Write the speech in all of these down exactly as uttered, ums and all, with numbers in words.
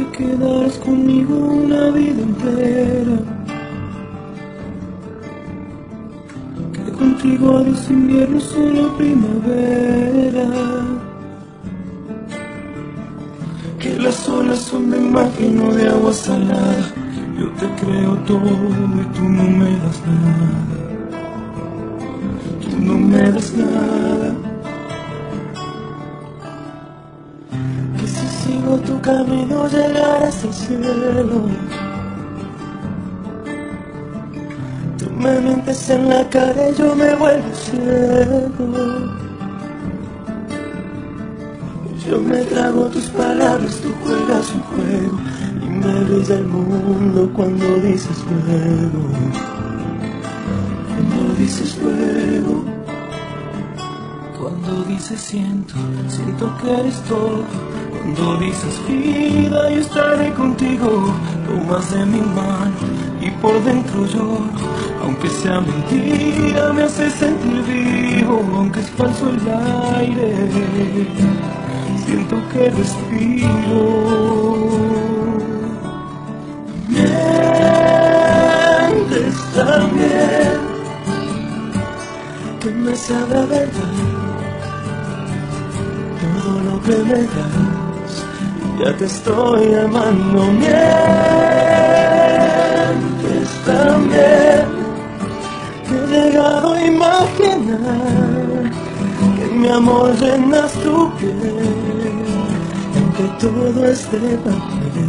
te quedarás conmigo una vida entera, que contigo a los inviernos solo primavera, que las olas son de mar y no de agua salada. Yo te creo todo y tú no me das nada, tú no me das nada. Que si sigo tu camino llegarás al cielo. Tú me mientes en la cara y yo me vuelvo ciego. Yo me trago tus palabras, tú juegas un juego y me brilla el mundo cuando dices luego, cuando dices luego, cuando dices siento, siento que eres todo, cuando dices vida yo estaré contigo, tomas de mi mano y por dentro lloro, aunque sea mentira me hace sentir vivo, aunque es falso el aire. Siento que respiro. Mientes también, que me sabe a verdad todo lo que me das. Ya te estoy amando. Mientes también, que he llegado a imaginar que mi amor llenas tu piel, aunque todo es de papel.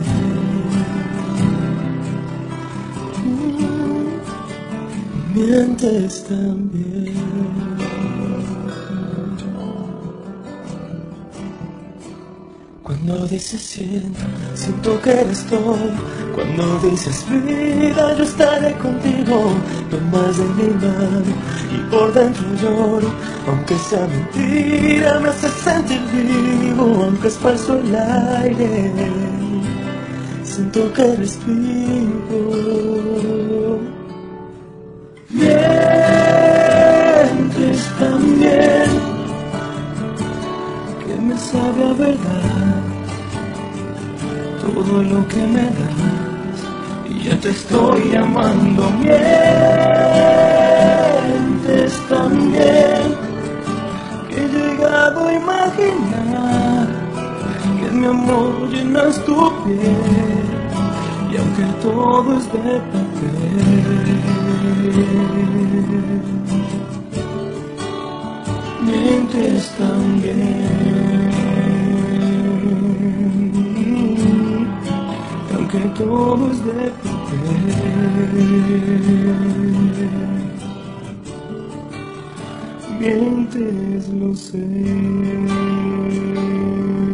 Mm, mientes también. Cuando dices siento, siento que eres todo. Cuando dices vida yo estaré contigo, tomas de mi mano y por dentro lloro, aunque sea mentira me hace sentir vivo, aunque es falso el aire, siento que respiro. Mientes también, que me sabe a verdad todo lo que me das, y ya te estoy amando. Mientes también, que he llegado a imaginar que mi amor llenas tu piel, y aunque todo es de papel, mientes también. Que todo es de papel, mientes, lo sé.